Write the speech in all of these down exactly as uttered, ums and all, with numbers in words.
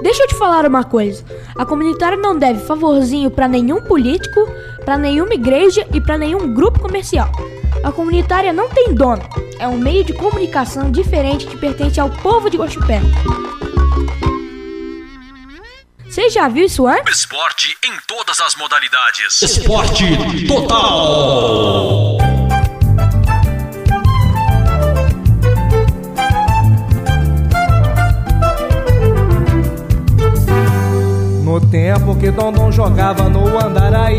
Deixa eu te falar uma coisa. A comunitária não deve favorzinho pra nenhum político, pra nenhuma igreja e pra nenhum grupo comercial. A comunitária não tem dono. É um meio de comunicação diferente que pertence ao povo de Guaxupé. Você já viu isso antes? Esporte em todas as modalidades. Esporte total. No tempo que Dondon jogava no Andaraí,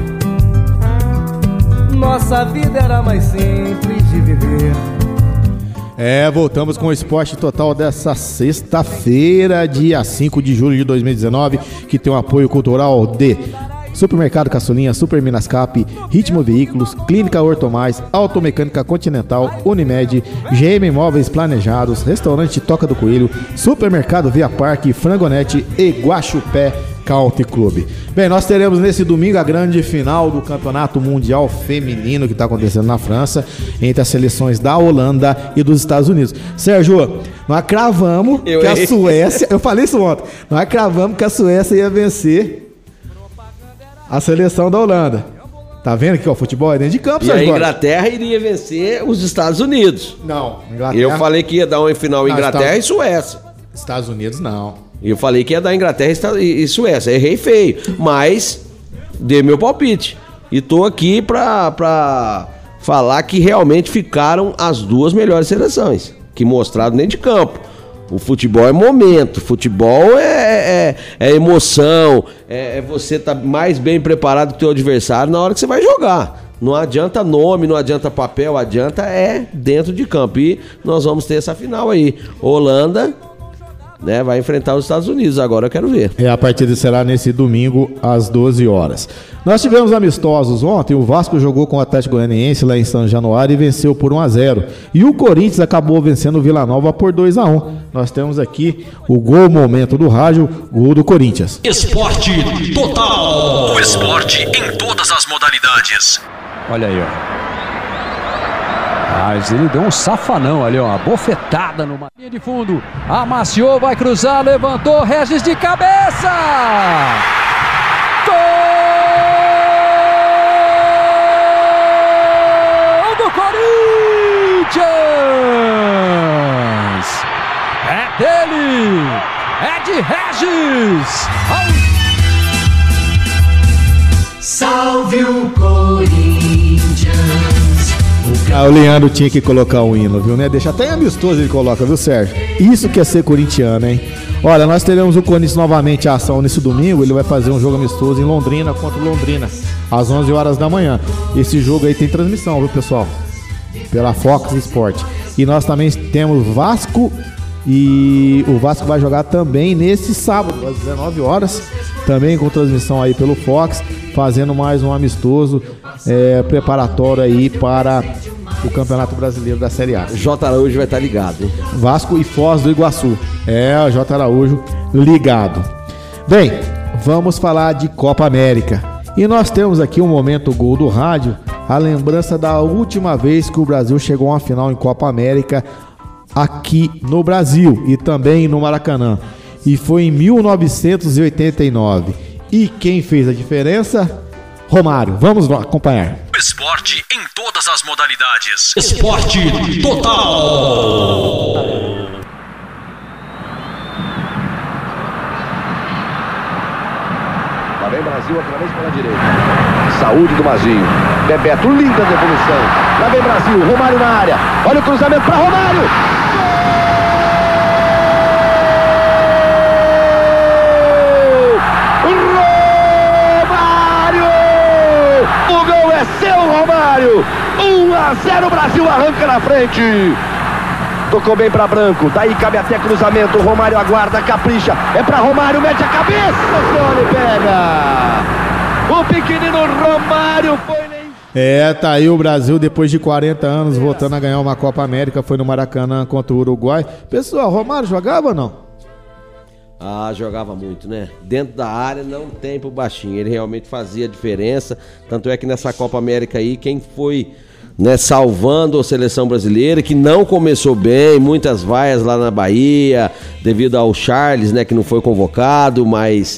nossa vida era mais simples de viver. É, voltamos com o Esporte Total dessa sexta-feira, dia cinco de julho de dois mil e dezenove, que tem um apoio cultural de Supermercado Caçulinha, Super Minascap, Ritmo Veículos, Clínica Ortomais, Automecânica Continental, Unimed, G M Imóveis Planejados, Restaurante Toca do Coelho, Supermercado Via Parque, Frangonete e Guaxupé Country Club. Bem, nós teremos nesse domingo a grande final do Campeonato Mundial Feminino que está acontecendo na França, entre as seleções da Holanda e dos Estados Unidos. Sérgio, nós cravamos eu que errei. a Suécia, eu falei isso ontem, nós cravamos que a Suécia ia vencer a seleção da Holanda. Tá vendo que o futebol é dentro de campo, E a Inglaterra iria vencer os Estados Unidos. Não, Inglaterra... Eu falei que ia dar uma final não, Inglaterra Estados... e Suécia. Estados Unidos, não. Eu falei que ia dar Inglaterra e Suécia. Errei feio, mas dei meu palpite. E tô aqui pra, pra falar que realmente ficaram as duas melhores seleções, que mostraram dentro de campo. O futebol é momento, futebol é, é, é emoção, é, é você estar tá mais bem preparado que o teu adversário na hora que você vai jogar. Não adianta nome, não adianta papel, adianta é dentro de campo. E nós vamos ter essa final aí. Holanda, né, vai enfrentar os Estados Unidos, agora eu quero ver. É, a partida será nesse domingo às doze horas. Nós tivemos amistosos ontem, o Vasco jogou com o Atlético Goianiense lá em São Januário e venceu por um a zero. E o Corinthians acabou vencendo o Vila Nova por dois a um. Nós temos aqui o gol momento do rádio, gol do Corinthians. Esporte total. O esporte em todas as modalidades. Olha aí, ó. Mas ele deu um safanão ali, ó, uma bofetada numa linha de fundo. Amaciou, vai cruzar, levantou, Regis de cabeça! Gol do Corinthians! É dele! É de Regis! Salve o Corinthians! Ah, o Leandro tinha que colocar um hino, viu, né? Deixa até amistoso ele coloca, viu, Sérgio? Isso que é ser corintiano, hein? Olha, nós teremos o Corinthians novamente a ação nesse domingo. Ele vai fazer um jogo amistoso em Londrina contra o Londrina, às onze horas da manhã. Esse jogo aí tem transmissão, viu, pessoal? Pela Fox Sport. E nós também temos Vasco. E o Vasco vai jogar também nesse sábado, às dezenove horas, também com transmissão aí pelo Fox, fazendo mais um amistoso é, preparatório aí para o Campeonato Brasileiro da Série A. J. Araújo vai estar ligado, hein? Vasco e Foz do Iguaçu. É, o J. Araújo ligado. Bem, vamos falar de Copa América. E nós temos aqui um momento gol do rádio, a lembrança da última vez que o Brasil chegou a uma final em Copa América aqui no Brasil e também no Maracanã. E foi em mil novecentos e oitenta e nove. E quem fez a diferença? Romário. Vamos lá acompanhar. Esporte em todas as modalidades. Esporte total. Lá vem Brasil outra vez pela direita. Saúde do Mazinho. Bebeto, linda devolução. Lá vem Brasil, Romário na área. Olha o cruzamento para Romário. Seu Romário, um a zero, Brasil arranca na frente. Tocou bem para Branco, daí cabe até cruzamento. Romário aguarda, capricha, é para Romário, mete a cabeça, senhor, e pega. O pequenino Romário foi nem... É, tá aí o Brasil depois de quarenta anos voltando a ganhar uma Copa América, foi no Maracanã contra o Uruguai. Pessoal, Romário jogava ou não? Ah, jogava muito, né? Dentro da área não tem pro baixinho. Ele realmente fazia a diferença. Tanto é que nessa Copa América aí, quem foi né, salvando a seleção brasileira, que não começou bem, muitas vaias lá na Bahia, devido ao Charles, né, que não foi convocado, mas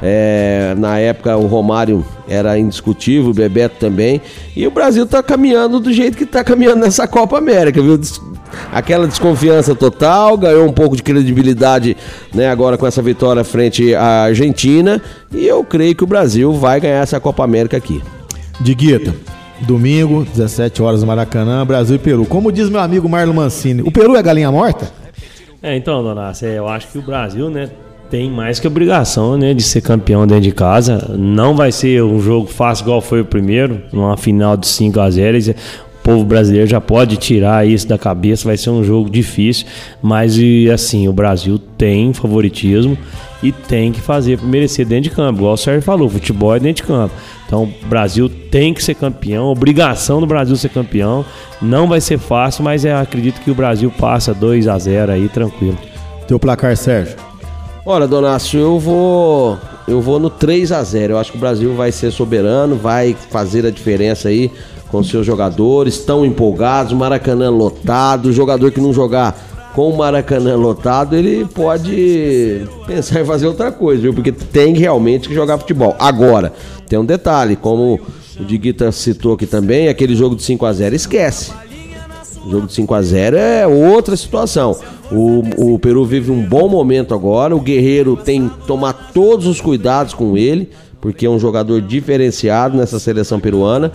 é, na época o Romário era indiscutível, o Bebeto também, e o Brasil tá caminhando do jeito que tá caminhando nessa Copa América, viu? Aquela desconfiança total, ganhou um pouco de credibilidade, né, agora com essa vitória frente à Argentina, e eu creio que o Brasil vai ganhar essa Copa América aqui. Diguita, domingo, dezessete horas no Maracanã, Brasil e Peru. Como diz meu amigo Marlon Mancini, o Peru é galinha morta? É, então, dona Nácia, eu acho que o Brasil, né, tem mais que obrigação, né, de ser campeão dentro de casa. Não vai ser um jogo fácil igual foi o primeiro, numa final de cinco a zero. O povo brasileiro já pode tirar isso da cabeça, vai ser um jogo difícil, mas e, assim, o Brasil tem favoritismo e tem que fazer para merecer dentro de campo, igual o Sérgio falou, futebol é dentro de campo. Então o Brasil tem que ser campeão, obrigação do Brasil ser campeão. Não vai ser fácil, mas eu acredito que o Brasil passa dois a zero aí, tranquilo. Teu placar, Sérgio? Olha, Donácio, eu vou eu vou no três a zero. Eu acho que o Brasil vai ser soberano, vai fazer a diferença aí com seus jogadores, tão empolgados, Maracanã lotado. O jogador que não jogar com o Maracanã lotado, ele pode pensar em fazer outra coisa, viu? Porque tem realmente que jogar futebol. Agora, tem um detalhe, como o Diguita citou aqui também, aquele jogo de cinco a zero, esquece. O jogo de cinco a zero é outra situação. O, o Peru vive um bom momento agora, o Guerreiro tem que tomar todos os cuidados com ele, porque é um jogador diferenciado nessa seleção peruana,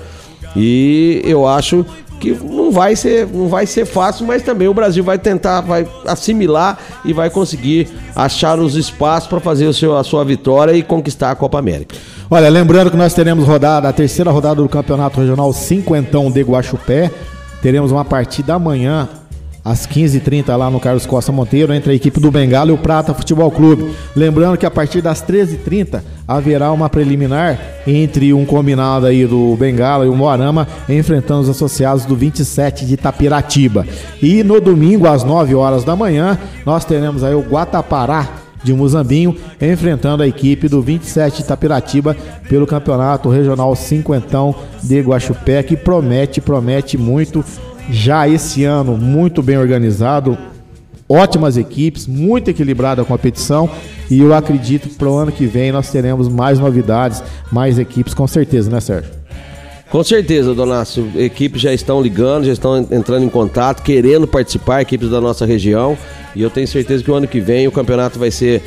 e eu acho que não vai ser, não vai ser fácil, mas também o Brasil vai tentar, vai assimilar e vai conseguir achar os espaços para fazer o seu, a sua vitória e conquistar a Copa América. Olha, lembrando que nós teremos rodada, a terceira rodada do Campeonato Regional Cinquentão de Guaxupé. Teremos uma partida amanhã às quinze e trinta lá no Carlos Costa Monteiro entre a equipe do Bengala e o Prata Futebol Clube. Lembrando que a partir das treze e trinta haverá uma preliminar entre um combinado aí do Bengala e o Moarama enfrentando os associados do vinte e sete de Itapiratiba. E no domingo às nove horas da manhã nós teremos aí o Guatapará de Muzambinho enfrentando a equipe do vinte e sete de Itapiratiba pelo Campeonato Regional Cinquentão de Guaxupé, que promete, promete muito. Já esse ano, muito bem organizado, ótimas equipes, muito equilibrada a competição, e eu acredito que para o ano que vem nós teremos mais novidades, mais equipes, com certeza, né, Sérgio? Com certeza, Donácio, equipes já estão ligando, já estão entrando em contato, querendo participar, equipes da nossa região, e eu tenho certeza que o ano que vem o campeonato vai ser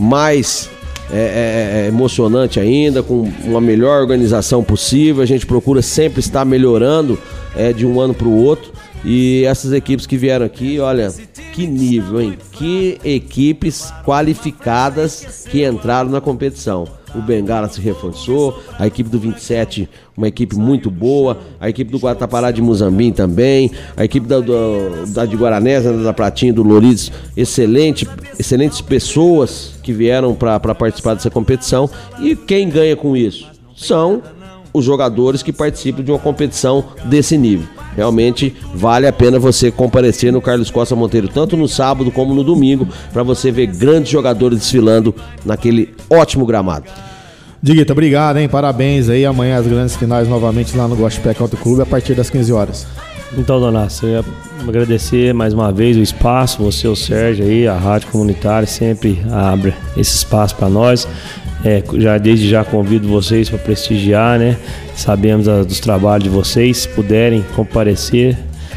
mais é, é, emocionante ainda, com uma melhor organização possível. A gente procura sempre estar melhorando é, de um ano para o outro, e essas equipes que vieram aqui, olha, que nível, hein? Que equipes qualificadas que entraram na competição. O Bengala se reforçou, a equipe do vinte e sete, uma equipe muito boa, a equipe do Guatapará de Muzambinho também, a equipe da, do, da de Guaranésia, da Pratinha, do Lourides, excelente, excelentes pessoas que vieram para participar dessa competição. E quem ganha com isso? São os jogadores que participam de uma competição desse nível. Realmente vale a pena você comparecer no Carlos Costa Monteiro, tanto no sábado como no domingo, para você ver grandes jogadores desfilando naquele ótimo gramado. Diguita, obrigado, hein? Parabéns aí. Amanhã as grandes finais novamente lá no Guaxupé Country Club a partir das quinze horas. Então, Donácio, eu ia agradecer mais uma vez o espaço, você, o Sérgio aí, a Rádio Comunitária sempre abre esse espaço para nós. É, já desde já convido vocês para prestigiar, né? Sabemos a, dos trabalhos de vocês, se puderem comparecer.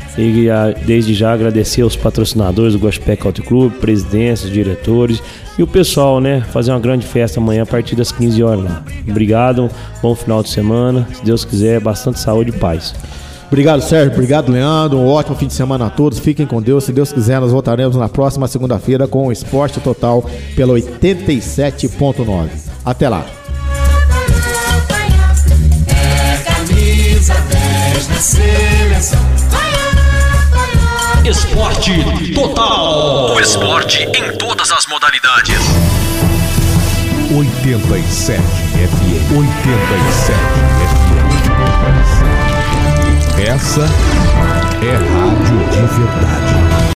E a, desde já agradecer aos patrocinadores do Guaxupé Country Club, presidências, diretores e o pessoal, né? Fazer uma grande festa amanhã a partir das quinze horas lá. Obrigado, bom final de semana. Se Deus quiser, bastante saúde e paz. Obrigado, Sérgio. Obrigado, Leandro. Um ótimo fim de semana a todos. Fiquem com Deus. Se Deus quiser, nós voltaremos na próxima segunda-feira com o Esporte Total pela oitenta e sete ponto nove. Até lá. É camisa dez na seleção. Esporte Total. O esporte em todas as modalidades. oitenta e sete F M. oitenta e sete F M. Essa é rádio de verdade.